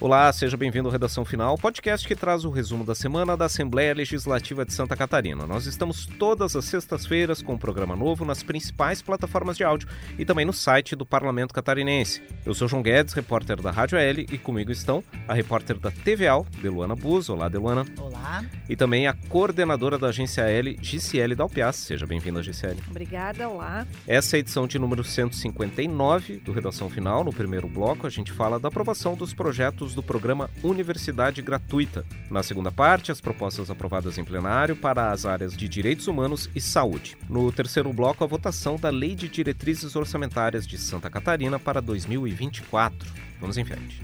Olá, seja bem-vindo ao Redação Final, podcast que traz o resumo da semana da Assembleia Legislativa de Santa Catarina. Nós estamos todas as sextas-feiras com um programa novo nas principais plataformas de áudio e também no site do Parlamento Catarinense. Eu sou João Guedes, repórter da Rádio AL, e comigo estão a repórter da TVAL, Deluana Buz. Olá, Deluana. Olá. E também a coordenadora da Agência AL, Giciele Dalpiaz. Seja bem-vinda, Giciele. Obrigada, olá. Essa é a edição de número 159 do Redação Final. No primeiro bloco, a gente fala da aprovação dos projetos do programa Universidade Gratuita. Na segunda parte, as propostas aprovadas em plenário para as áreas de Direitos Humanos e Saúde. No terceiro bloco, a votação da Lei de Diretrizes Orçamentárias de Santa Catarina para 2024. Vamos em frente.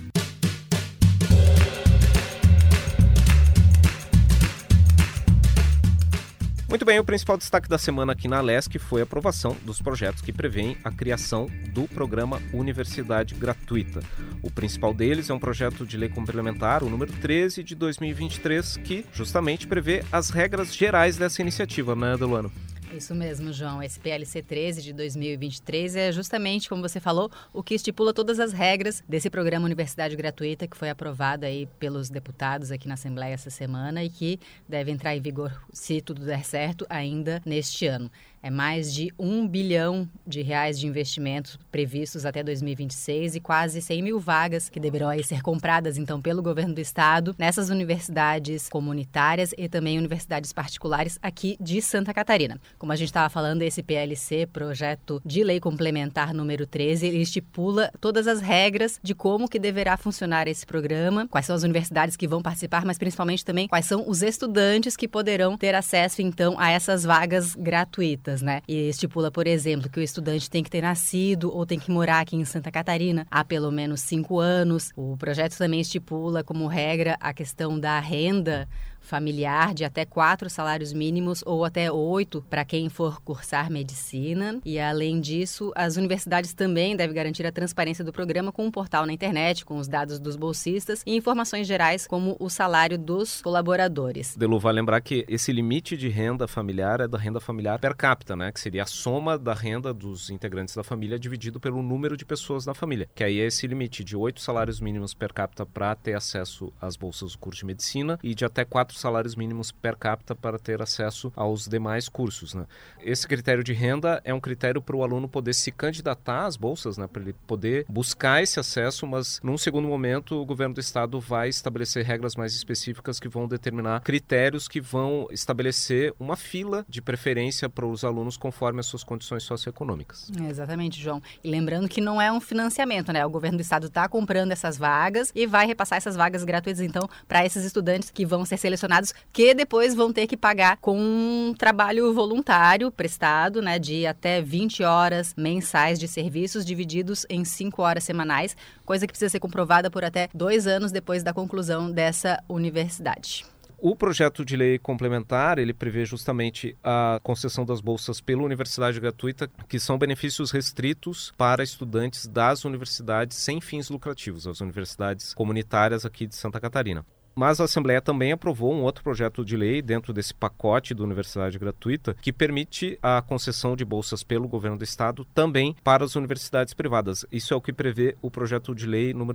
Muito bem, o principal destaque da semana aqui na LESC foi a aprovação dos projetos que prevêem a criação do programa Universidade Gratuita. O principal deles é um projeto de lei complementar, o número 13 de 2023, que justamente prevê as regras gerais dessa iniciativa, né, Deluana? Isso mesmo, João. Esse PLC 13 de 2023 é justamente, como você falou, o que estipula todas as regras desse programa Universidade Gratuita que foi aprovado aí pelos deputados aqui na Assembleia essa semana e que deve entrar em vigor, se tudo der certo, ainda neste ano. É mais de R$1 bilhão de investimentos previstos até 2026 e quase 100 mil vagas que deverão aí ser compradas, então, pelo governo do estado nessas universidades comunitárias e também universidades particulares aqui de Santa Catarina. Como a gente estava falando, esse PLC, Projeto de Lei Complementar número 13, ele estipula todas as regras de como que deverá funcionar esse programa, quais são as universidades que vão participar, mas principalmente também quais são os estudantes que poderão ter acesso, então, a essas vagas gratuitas. Né? E estipula, por exemplo, que o estudante tem que ter nascido ou tem que morar aqui em Santa Catarina há pelo menos 5 anos. O projeto também estipula como regra a questão da renda familiar de até 4 salários mínimos ou até 8 para quem for cursar medicina. E, além disso, as universidades também devem garantir a transparência do programa com um portal na internet, com os dados dos bolsistas e informações gerais como o salário dos colaboradores. Delu, vai lembrar que esse limite de renda familiar é da renda familiar per capita, né? Que seria a soma da renda dos integrantes da família dividido pelo número de pessoas da família. Que aí é esse limite de 8 salários mínimos per capita para ter acesso às bolsas do curso de medicina e de até 4 salários mínimos per capita para ter acesso aos demais cursos, né? Esse critério de renda é um critério para o aluno poder se candidatar às bolsas, né? Para ele poder buscar esse acesso, mas num segundo momento o governo do estado vai estabelecer regras mais específicas que vão determinar critérios que vão estabelecer uma fila de preferência para os alunos conforme as suas condições socioeconômicas. Exatamente, João. E lembrando que não é um financiamento, né? O governo do estado está comprando essas vagas e vai repassar essas vagas gratuitas, então, para esses estudantes que vão ser selecionados, que depois vão ter que pagar com um trabalho voluntário prestado, né, de até 20 horas mensais de serviços divididos em 5 horas semanais, coisa que precisa ser comprovada por até 2 anos depois da conclusão dessa universidade. O projeto de lei complementar, ele prevê justamente a concessão das bolsas pela Universidade Gratuita, que são benefícios restritos para estudantes das universidades sem fins lucrativos, as universidades comunitárias aqui de Santa Catarina. Mas a Assembleia também aprovou um outro projeto de lei dentro desse pacote da Universidade Gratuita que permite a concessão de bolsas pelo governo do estado também para as universidades privadas. Isso é o que prevê o projeto de lei número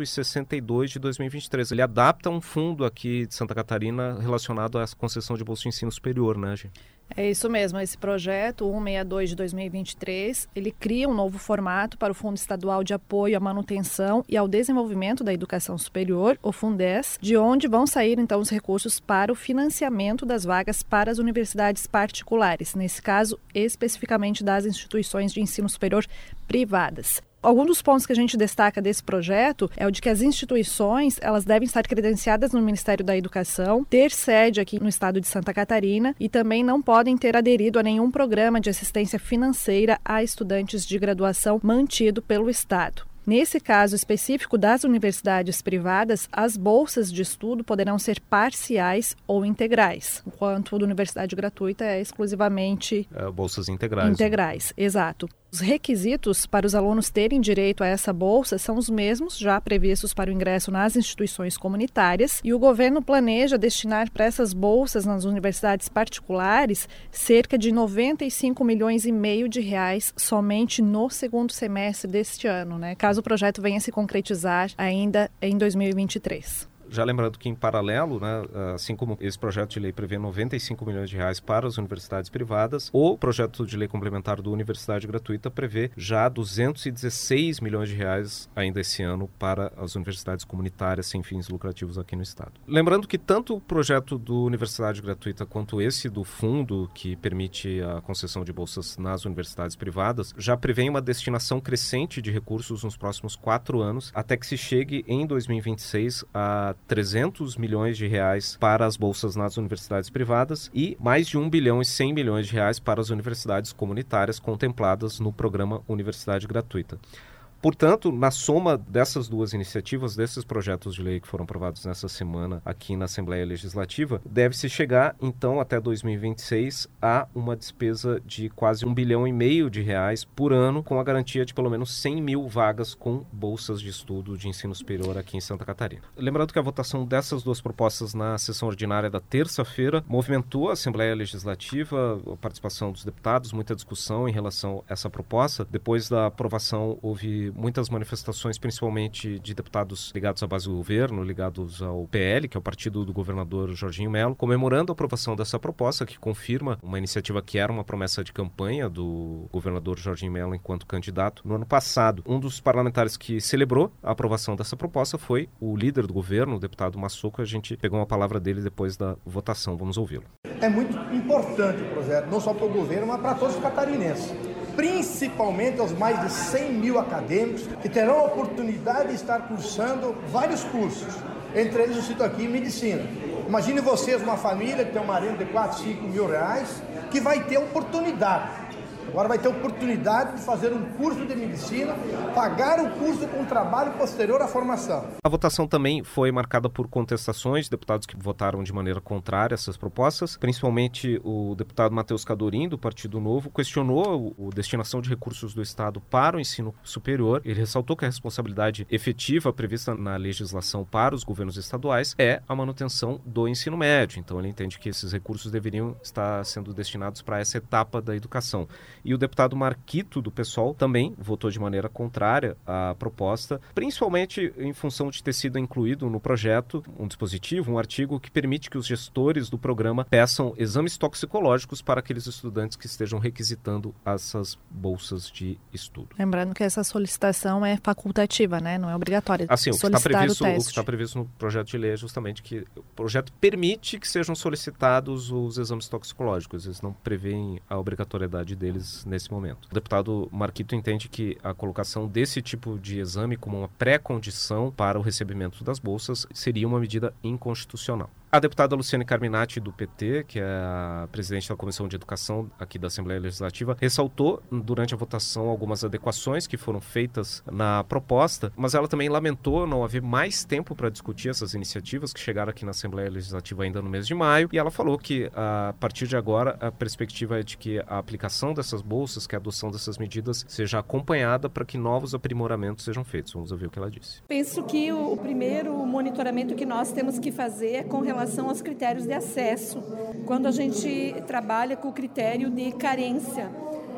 162 de 2023. Ele adapta um fundo aqui de Santa Catarina relacionado à concessão de bolsa de ensino superior, né, gente? É isso mesmo, esse projeto 162 de 2023, ele cria um novo formato para o Fundo Estadual de Apoio à Manutenção e ao Desenvolvimento da Educação Superior, o Fundes, de onde vão sair então os recursos para o financiamento das vagas para as universidades particulares, nesse caso especificamente das instituições de ensino superior privadas. Alguns dos pontos que a gente destaca desse projeto é o de que as instituições elas devem estar credenciadas no Ministério da Educação, ter sede aqui no estado de Santa Catarina e também não podem ter aderido a nenhum programa de assistência financeira a estudantes de graduação mantido pelo estado. Nesse caso específico das universidades privadas, as bolsas de estudo poderão ser parciais ou integrais, enquanto a universidade gratuita é exclusivamente bolsas integrais. Integrais, exato. Os requisitos para os alunos terem direito a essa bolsa são os mesmos já previstos para o ingresso nas instituições comunitárias e o governo planeja destinar para essas bolsas nas universidades particulares cerca de 95 milhões e meio de reais somente no segundo semestre deste ano, né? Caso talvez o projeto venha se concretizar ainda em 2023. Já lembrando que, em paralelo, né, assim como esse projeto de lei prevê 95 milhões de reais para as universidades privadas, o projeto de lei complementar do Universidade Gratuita prevê já 216 milhões de reais ainda esse ano para as universidades comunitárias sem fins lucrativos aqui no estado. Lembrando que tanto o projeto do Universidade Gratuita quanto esse do fundo que permite a concessão de bolsas nas universidades privadas já prevê uma destinação crescente de recursos nos próximos 4 anos, até que se chegue em 2026 a 300 milhões de reais para as bolsas nas universidades privadas e mais de 1 bilhão e 100 milhões de reais para as universidades comunitárias contempladas no programa Universidade Gratuita. Portanto, na soma dessas duas iniciativas, desses projetos de lei que foram aprovados nessa semana aqui na Assembleia Legislativa, deve-se chegar, então, até 2026 a uma despesa de quase 1,5 bilhão de reais por ano, com a garantia de pelo menos 100 mil vagas com bolsas de estudo de ensino superior aqui em Santa Catarina. Lembrando que a votação dessas duas propostas na sessão ordinária da terça-feira movimentou a Assembleia Legislativa, a participação dos deputados, muita discussão em relação a essa proposta. Depois da aprovação, houve muitas manifestações, principalmente de deputados ligados à base do governo, ligados ao PL, que é o partido do governador Jorginho Mello, comemorando a aprovação dessa proposta, que confirma uma iniciativa que era uma promessa de campanha do governador Jorginho Mello enquanto candidato no ano passado. Um dos parlamentares que celebrou a aprovação dessa proposta foi o líder do governo, o deputado Massoco. A gente pegou uma palavra dele depois da votação. Vamos ouvi-lo. É muito importante o projeto, não só para o governo, mas para todos os catarinenses. Principalmente aos mais de 100 mil acadêmicos que terão a oportunidade de estar cursando vários cursos. Entre eles eu cito aqui medicina. Imagine vocês uma família que tem uma renda de 4, 5 mil reais que vai ter oportunidade. Agora vai ter oportunidade de fazer um curso de medicina, pagar o curso com trabalho posterior à formação. A votação também foi marcada por contestações, deputados que votaram de maneira contrária a essas propostas, principalmente o deputado Matheus Cadorim, do Partido Novo, questionou a destinação de recursos do Estado para o ensino superior. Ele ressaltou que a responsabilidade efetiva prevista na legislação para os governos estaduais é a manutenção do ensino médio. Então ele entende que esses recursos deveriam estar sendo destinados para essa etapa da educação. E o deputado Marquito, do PSOL, também votou de maneira contrária à proposta, principalmente em função de ter sido incluído no projeto um dispositivo, um artigo que permite que os gestores do programa peçam exames toxicológicos para aqueles estudantes que estejam requisitando essas bolsas de estudo. Lembrando que essa solicitação é facultativa, né? Não é obrigatória. Assim, o que está previsto no projeto de lei é justamente que o projeto permite que sejam solicitados os exames toxicológicos. Eles não prevêem a obrigatoriedade deles nesse momento. O deputado Marquito entende que a colocação desse tipo de exame como uma pré-condição para o recebimento das bolsas seria uma medida inconstitucional. A deputada Luciane Carminati, do PT, que é a presidente da Comissão de Educação aqui da Assembleia Legislativa, ressaltou durante a votação algumas adequações que foram feitas na proposta, mas ela também lamentou não haver mais tempo para discutir essas iniciativas que chegaram aqui na Assembleia Legislativa ainda no mês de maio, e ela falou que a partir de agora a perspectiva é de que a aplicação dessas bolsas, que a adoção dessas medidas seja acompanhada para que novos aprimoramentos sejam feitos. Vamos ouvir o que ela disse. Penso que o primeiro monitoramento que nós temos que fazer é com relação aos critérios de acesso, quando a gente trabalha com o critério de carência.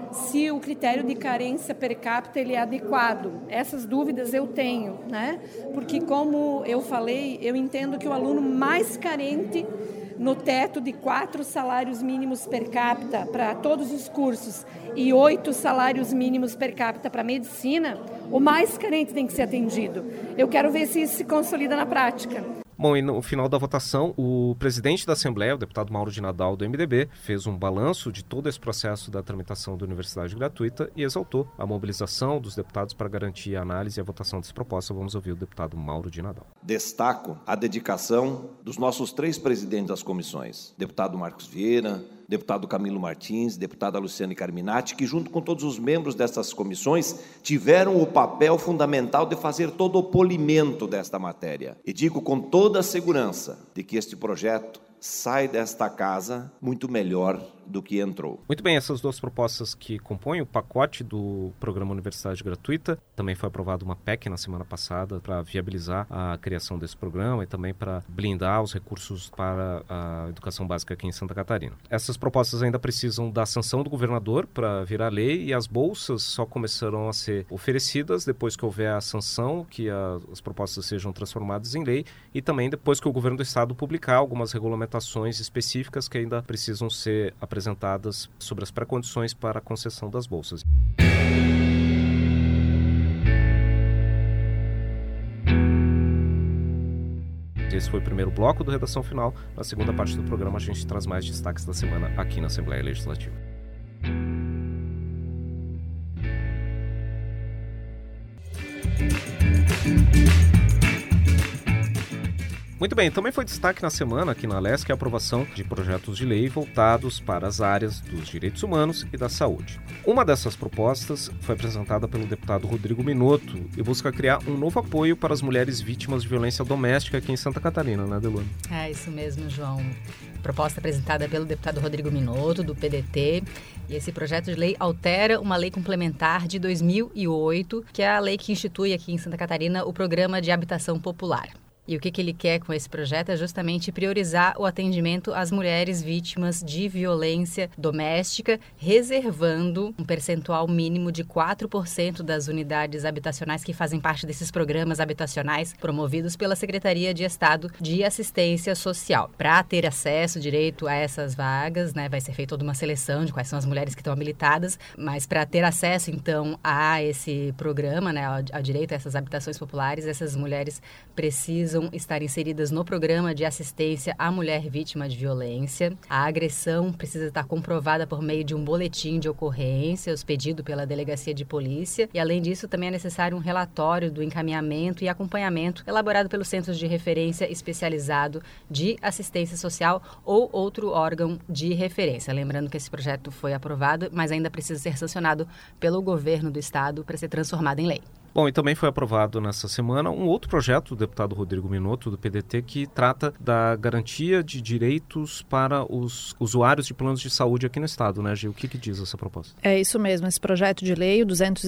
Se o critério de carência per capita ele é adequado. Essas dúvidas eu tenho, né? Porque, como eu falei, eu entendo que o aluno mais carente no teto de 4 salários mínimos per capita para todos os cursos e 8 salários mínimos per capita para medicina, o mais carente tem que ser atendido. Eu quero ver se isso se consolida na prática. Bom, e no final da votação, o presidente da Assembleia, o deputado Mauro de Nadal, do MDB, fez um balanço de todo esse processo da tramitação da Universidade Gratuita e exaltou a mobilização dos deputados para garantir a análise e a votação dessa proposta. Vamos ouvir o deputado Mauro de Nadal. Destaco a dedicação dos nossos 3 presidentes das comissões, deputado Marcos Vieira, deputado Camilo Martins, deputada Luciane Carminati, que junto com todos os membros dessas comissões tiveram o papel fundamental de fazer todo o polimento desta matéria. E digo com toda a segurança de que este projeto sai desta casa muito melhor do que entrou. Muito bem, essas duas propostas que compõem o pacote do Programa Universidade Gratuita. Também foi aprovada uma PEC na semana passada para viabilizar a criação desse programa e também para blindar os recursos para a educação básica aqui em Santa Catarina. Essas propostas ainda precisam da sanção do governador para virar lei e as bolsas só começarão a ser oferecidas depois que houver a sanção, que as propostas sejam transformadas em lei e também depois que o governo do estado publicar algumas regulamentações específicas que ainda precisam ser apresentadas sobre as pré-condições para a concessão das bolsas. Esse foi o primeiro bloco do Redação Final. Na segunda parte do programa a gente traz mais destaques da semana aqui na Assembleia Legislativa. Muito bem, também foi destaque na semana aqui na LESC a aprovação de projetos de lei voltados para as áreas dos direitos humanos e da saúde. Uma dessas propostas foi apresentada pelo deputado Rodrigo Minotto e busca criar um novo apoio para as mulheres vítimas de violência doméstica aqui em Santa Catarina, né, Deluna? É isso mesmo, João. Proposta apresentada pelo deputado Rodrigo Minotto, do PDT. E esse projeto de lei altera uma lei complementar de 2008, que é a lei que institui aqui em Santa Catarina o Programa de Habitação Popular. E o que ele quer com esse projeto é justamente priorizar o atendimento às mulheres vítimas de violência doméstica, reservando um percentual mínimo de 4% das unidades habitacionais que fazem parte desses programas habitacionais promovidos pela Secretaria de Estado de Assistência Social. Para ter acesso, direito a essas vagas, né, vai ser feita toda uma seleção de quais são as mulheres que estão habilitadas, mas para ter acesso, então, a esse programa, né, ao direito a essas habitações populares, essas mulheres precisam estar inseridas no programa de assistência à mulher vítima de violência. A agressão precisa estar comprovada por meio de um boletim de ocorrência, expedido pela Delegacia de Polícia. E, além disso, também é necessário um relatório do encaminhamento e acompanhamento elaborado pelos Centros de Referência Especializado de Assistência Social ou outro órgão de referência. Lembrando que esse projeto foi aprovado, mas ainda precisa ser sancionado pelo governo do estado para ser transformado em lei. Bom, e também foi aprovado nessa semana um outro projeto do deputado Rodrigo Minotto, do PDT, que trata da garantia de direitos para os usuários de planos de saúde aqui no estado, né, Gil? O que diz essa proposta? É isso mesmo. Esse projeto de lei, o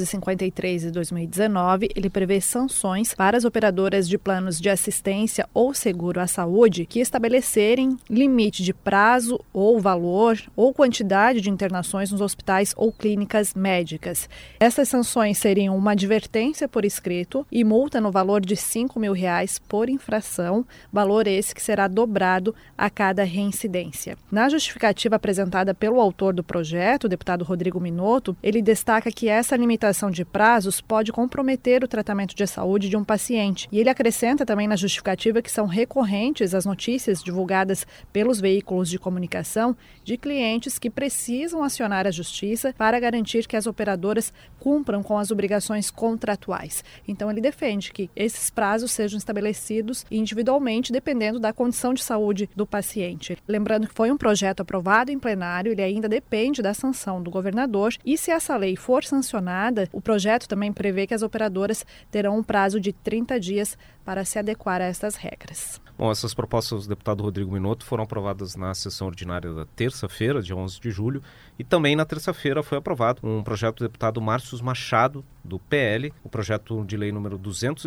253 de 2019, ele prevê sanções para as operadoras de planos de assistência ou seguro à saúde que estabelecerem limite de prazo ou valor ou quantidade de internações nos hospitais ou clínicas médicas. Essas sanções seriam uma advertência por escrito e multa no valor de R$5 mil por infração, valor esse que será dobrado a cada reincidência. Na justificativa apresentada pelo autor do projeto, o deputado Rodrigo Minotto, ele destaca que essa limitação de prazos pode comprometer o tratamento de saúde de um paciente. E ele acrescenta também na justificativa que são recorrentes as notícias divulgadas pelos veículos de comunicação de clientes que precisam acionar a justiça para garantir que as operadoras cumpram com as obrigações contratuais. Então, ele defende que esses prazos sejam estabelecidos individualmente, dependendo da condição de saúde do paciente. Lembrando que foi um projeto aprovado em plenário, ele ainda depende da sanção do governador e, se essa lei for sancionada, o projeto também prevê que as operadoras terão um prazo de 30 dias para se adequar a estas regras. Bom, essas propostas do deputado Rodrigo Minotto foram aprovadas na sessão ordinária da terça-feira, dia 11 de julho, e também na terça-feira foi aprovado um projeto do deputado Márcio Machado, do PL, o projeto de lei número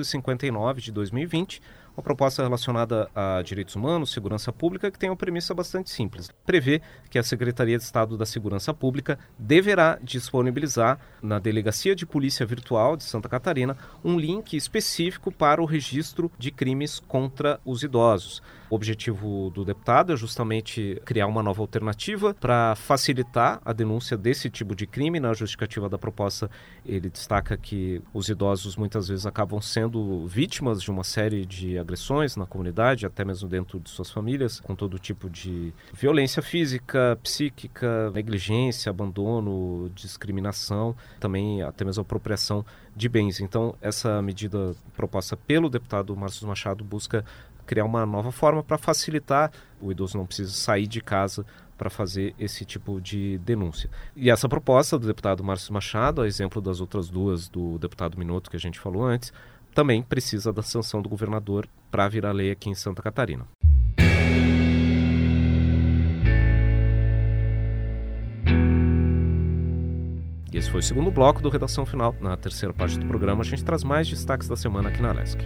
259 de 2020, uma proposta relacionada a direitos humanos, segurança pública, que tem uma premissa bastante simples. Prevê que a Secretaria de Estado da Segurança Pública deverá disponibilizar na Delegacia de Polícia Virtual de Santa Catarina um link específico para o registro de crimes contra os idosos. O objetivo do deputado é justamente criar uma nova alternativa para facilitar a denúncia desse tipo de crime. Na justificativa da proposta, ele destaca que os idosos muitas vezes acabam sendo vítimas de uma série de agressões na comunidade, até mesmo dentro de suas famílias, com todo tipo de violência física, psíquica, negligência, abandono, discriminação, também até mesmo apropriação de bens. Então, essa medida proposta pelo deputado Márcio Machado busca criar uma nova forma para facilitar, o idoso não precisa sair de casa para fazer esse tipo de denúncia. E essa proposta do deputado Márcio Machado, a exemplo das outras duas do deputado Minotto que a gente falou antes, também precisa da sanção do governador para virar lei aqui em Santa Catarina. E esse foi o segundo bloco do Redação Final. Na terceira parte do programa, a gente traz mais destaques da semana aqui na Alesc.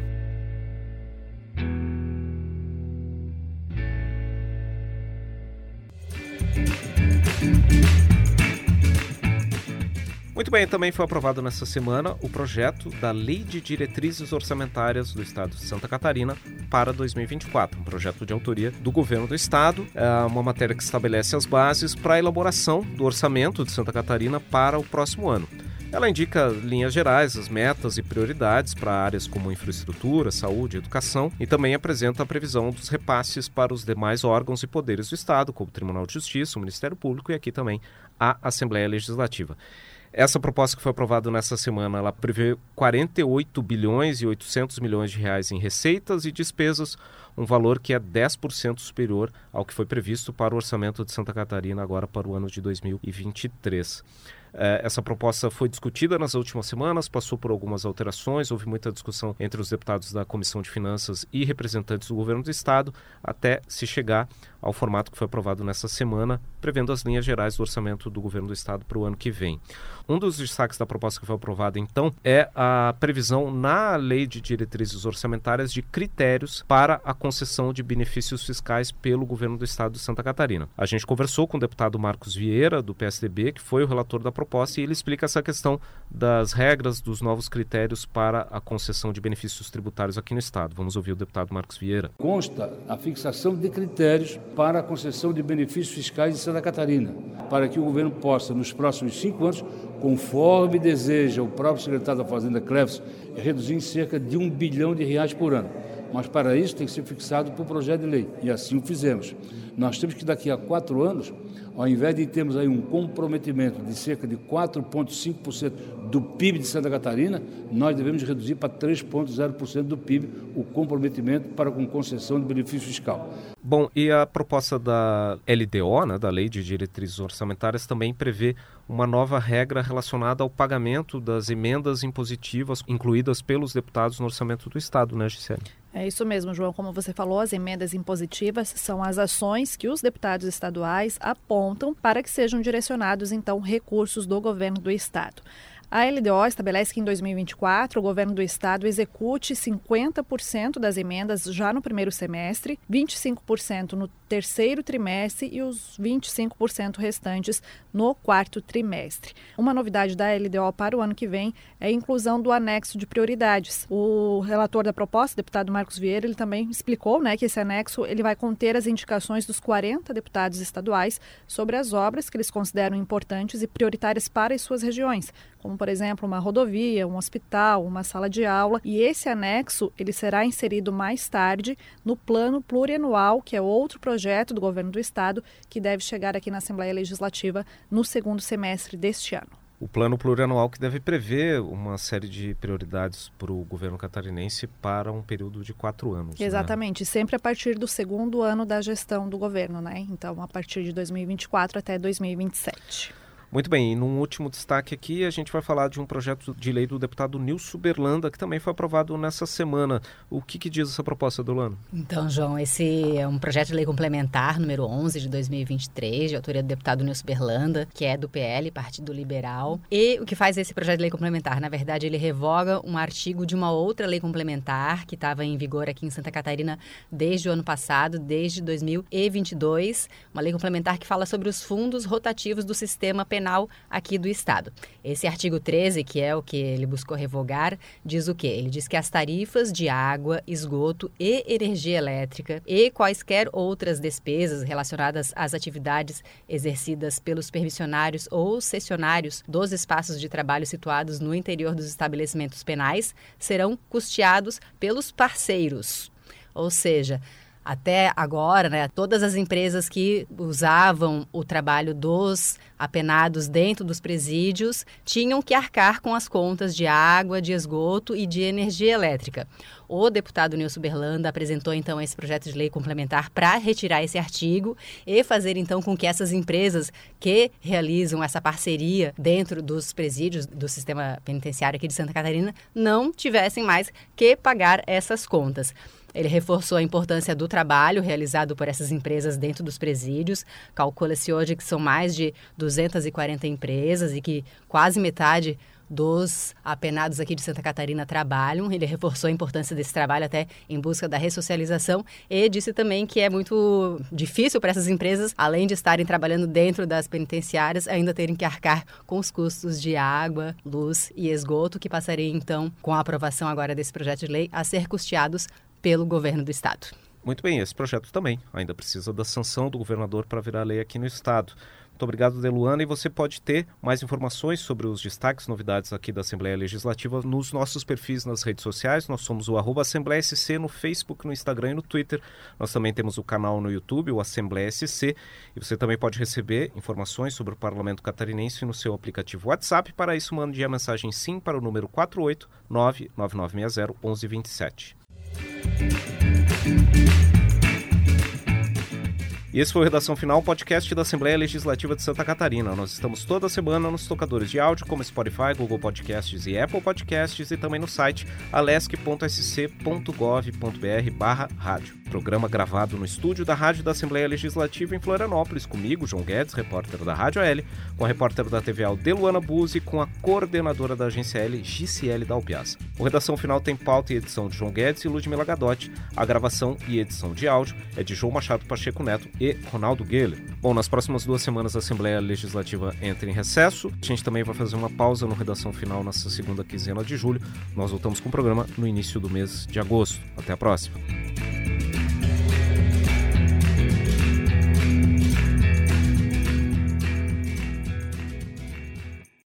Muito bem, também foi aprovado nesta semana o projeto da Lei de Diretrizes Orçamentárias do Estado de Santa Catarina para 2024, um projeto de autoria do governo do Estado, uma matéria que estabelece as bases para a elaboração do orçamento de Santa Catarina para o próximo ano. Ela indica linhas gerais, as metas e prioridades para áreas como infraestrutura, saúde e educação e também apresenta a previsão dos repasses para os demais órgãos e poderes do Estado, como o Tribunal de Justiça, o Ministério Público e aqui também a Assembleia Legislativa. Essa proposta que foi aprovada nessa semana, ela prevê 48 bilhões e 800 milhões de reais em receitas e despesas, um valor que é 10% superior ao que foi previsto para o orçamento de Santa Catarina agora para o ano de 2023. Essa proposta foi discutida nas últimas semanas, passou por algumas alterações, houve muita discussão entre os deputados da Comissão de Finanças e representantes do governo do Estado, até se chegar ao formato que foi aprovado nessa semana, prevendo as linhas gerais do orçamento do governo do Estado para o ano que vem. Um dos destaques da proposta que foi aprovada, então, é a previsão na Lei de Diretrizes Orçamentárias de critérios para a concessão de benefícios fiscais pelo governo do Estado de Santa Catarina. A gente conversou com o deputado Marcos Vieira, do PSDB, que foi o relator da proposta, e ele explica essa questão das regras, dos novos critérios para a concessão de benefícios tributários aqui no Estado. Vamos ouvir o deputado Marcos Vieira. Consta a fixação de critérios para a concessão de benefícios fiscais em Santa Catarina, para que o governo possa, nos próximos 5 anos, conforme deseja o próprio secretário da Fazenda, Cleves, reduzir em cerca de R$1 bilhão por ano. Mas para isso tem que ser fixado por projeto de lei, e assim o fizemos. Nós temos que daqui a 4 anos, ao invés de termos aí um comprometimento de cerca de 4,5% do PIB de Santa Catarina, nós devemos reduzir para 3,0% do PIB o comprometimento para com concessão de benefício fiscal. Bom, e a proposta da LDO, né, da Lei de Diretrizes Orçamentárias, também prevê uma nova regra relacionada ao pagamento das emendas impositivas incluídas pelos deputados no orçamento do Estado, né, Gisele? É isso mesmo, João. Como você falou, as emendas impositivas são as ações que os deputados estaduais apontam para que sejam direcionados, então, recursos do governo do Estado. A LDO estabelece que em 2024 o governo do Estado execute 50% das emendas já no primeiro semestre, 25% no terceiro trimestre e os 25% restantes no quarto trimestre. Uma novidade da LDO para o ano que vem é a inclusão do anexo de prioridades. O relator da proposta, o deputado Marcos Vieira, ele também explicou, que esse anexo ele vai conter as indicações dos 40 deputados estaduais sobre as obras que eles consideram importantes e prioritárias para as suas regiões, como, por exemplo, uma rodovia, um hospital, uma sala de aula. E esse anexo ele será inserido mais tarde no Plano Plurianual, que é outro projeto do governo do Estado, que deve chegar aqui na Assembleia Legislativa no segundo semestre deste ano. O Plano Plurianual que deve prever uma série de prioridades para o governo catarinense para um período de 4 anos. Exatamente, sempre a partir do segundo ano da gestão do governo, Então, a partir de 2024 até 2027. Muito bem, e num último destaque aqui, a gente vai falar de um projeto de lei do deputado Nilson Berlanda, que também foi aprovado nessa semana. O que diz essa proposta, Dolano? Então, João, esse é um projeto de lei complementar, número 11 de 2023, de autoria do deputado Nilson Berlanda, que é do PL, Partido Liberal. E o que faz esse projeto de lei complementar? Na verdade, ele revoga um artigo de uma outra lei complementar que estava em vigor aqui em Santa Catarina desde o ano passado, desde 2022. Uma lei complementar que fala sobre os fundos rotativos do sistema penal aqui do Estado. Esse artigo 13, que é o que ele buscou revogar, diz o quê? Ele diz que as tarifas de água, esgoto e energia elétrica e quaisquer outras despesas relacionadas às atividades exercidas pelos permissionários ou cessionários dos espaços de trabalho situados no interior dos estabelecimentos penais serão custeados pelos parceiros. Ou seja, até agora, todas as empresas que usavam o trabalho dos apenados dentro dos presídios tinham que arcar com as contas de água, de esgoto e de energia elétrica. O deputado Nilson Berlanda apresentou, então, esse projeto de lei complementar para retirar esse artigo e fazer, então, com que essas empresas que realizam essa parceria dentro dos presídios do sistema penitenciário aqui de Santa Catarina não tivessem mais que pagar essas contas. Ele reforçou a importância do trabalho realizado por essas empresas dentro dos presídios. Calcula-se hoje que são mais de 240 empresas e que quase metade dos apenados aqui de Santa Catarina trabalham. Ele reforçou a importância desse trabalho até em busca da ressocialização e disse também que é muito difícil para essas empresas, além de estarem trabalhando dentro das penitenciárias, ainda terem que arcar com os custos de água, luz e esgoto, que passariam então, com a aprovação agora desse projeto de lei, a ser custeados pelo governo do estado. Muito bem, esse projeto também ainda precisa da sanção do governador para virar lei aqui no estado. Muito obrigado, Deluana, e você pode ter mais informações sobre os destaques, novidades aqui da Assembleia Legislativa nos nossos perfis nas redes sociais. Nós somos o @AssembleiaSC no Facebook, no Instagram e no Twitter. Nós também temos o canal no YouTube, o Assembleia SC, e você também pode receber informações sobre o Parlamento Catarinense no seu aplicativo WhatsApp. Para isso, mande a mensagem SIM para o número 489-9960-1127. E esse foi o Redação Final, podcast da Assembleia Legislativa de Santa Catarina. Nós estamos toda semana nos tocadores de áudio como Spotify, Google Podcasts e Apple Podcasts e também no site alesc.sc.gov.br/rádio. Programa gravado no estúdio da Rádio da Assembleia Legislativa em Florianópolis, comigo, João Guedes, repórter da Rádio AL, com a repórter da TV AL, Deluana Buzzi, e com a coordenadora da agência L, Giciele Dalpiaz. O Redação Final tem pauta e edição de João Guedes e Ludmila Gadotti. A gravação e edição de áudio é de João Machado Pacheco Neto e Ronaldo Gueler. Bom, nas próximas 2 semanas a Assembleia Legislativa entra em recesso. A gente também vai fazer uma pausa no Redação Final nessa segunda quinzena de julho. Nós voltamos com o programa no início do mês de agosto. Até a próxima.